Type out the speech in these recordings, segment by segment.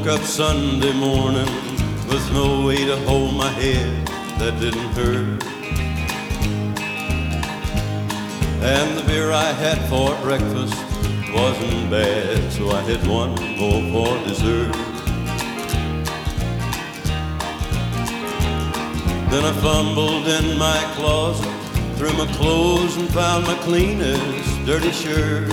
up Sunday morning with no way to hold my head that didn't hurt. And the beer I had for breakfast wasn't bad, so I had one more for dessert. Then I fumbled in my closet, threw my clothes and found my cleanest dirty shirt.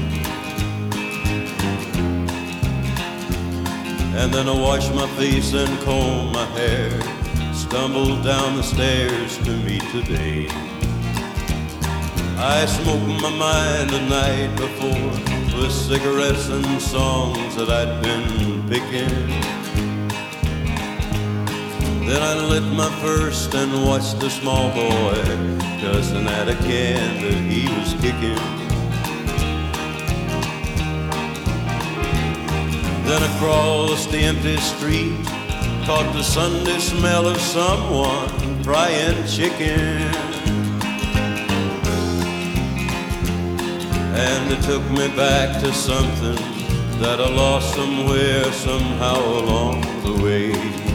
And then I washed my face and combed my hair, stumbled down the stairs to meet today. I smoked my mind the night before with cigarettes and songs that I'd been picking. Then I lit my first and watched a small boy cussing at a can that he was kicking. Then across the empty street, caught the Sunday smell of someone frying chicken. And it took me back to something that I lost somewhere, somehow along the way.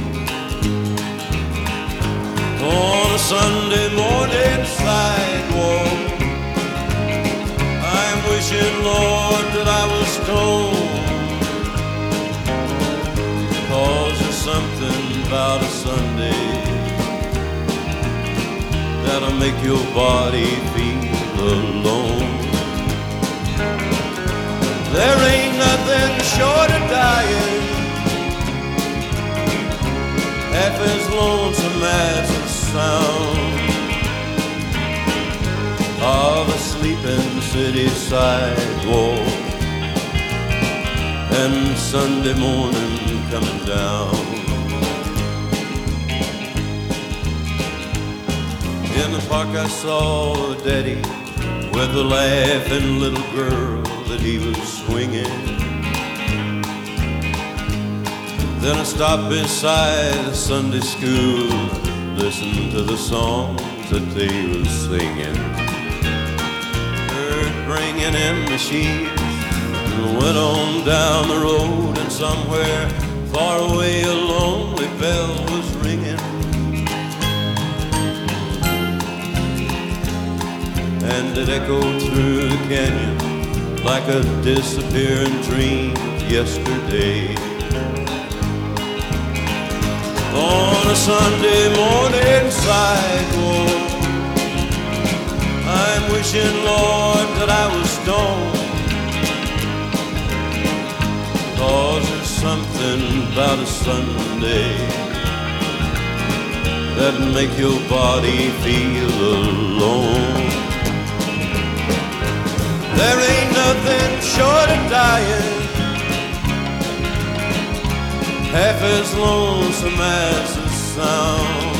On a Sunday morning sidewalk, I'm wishing, Lord, that I was stoned. 'Cause there's something about a Sunday that'll make your body feel alone. There ain't nothing short of dying half as lonesome as the sound of a sleeping city sidewalk and Sunday morning coming down. In the park I saw Daddy with a laughing little girl that he was swinging. Then I stopped beside a Sunday school, listened to the songs that they were singing. Heard bringing in the sheaves, and went on down the road, and somewhere far away a lonely bell was ringing. And it echoed through the canyon like a disappearing dream of yesterday. On a Sunday morning sidewalk, I'm wishing, Lord, that I was stoned. 'Cause there's something about a Sunday that'll make your body feel alone. There ain't nothing short of dying half as lonesome as the sound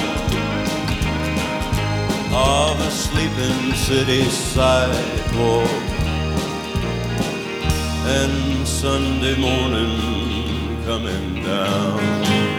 of a sleeping city sidewalk and Sunday morning coming down.